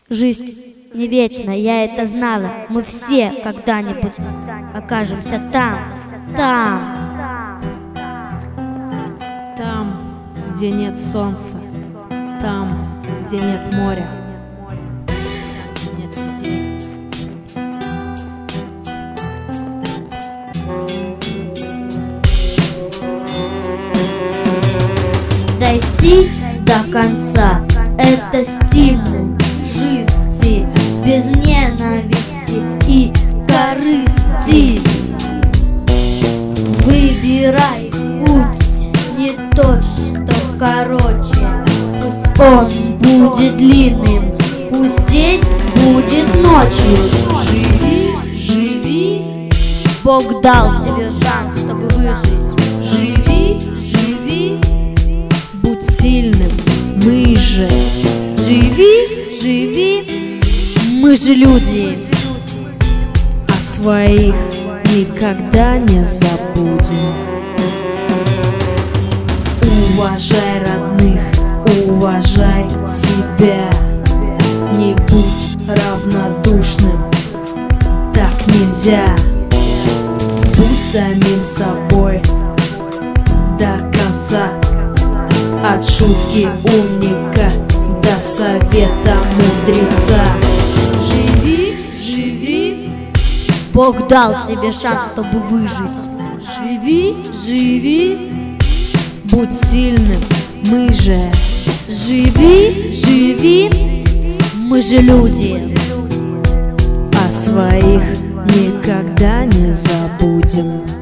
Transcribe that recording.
Жизнь не вечна, я это знала. Мы все когда-нибудь окажемся там, где нет солнца, там, где нет моря, нет людей. Дойти до конца — это стимул жизни, без ненависти и корысти. Выбирай путь не тот, что короче, пусть он будет длинным, пусть день будет ночью. Живи, живи, Бог дал тебе шанс, чтобы выжить. Живи, живи, будь сильным, мы же. живи, живи, мы же люди. А своих никогда не забудем. Уважай родных, уважай себя. Не будь равнодушным, так нельзя. Будь самим собой до конца. От шутки умника до совета мудреца. Живи, живи, Бог дал тебе шанс, чтобы выжить. Живи, живи, будь сильным, мы же. живи, живи, мы же люди. А своих никогда не забудем.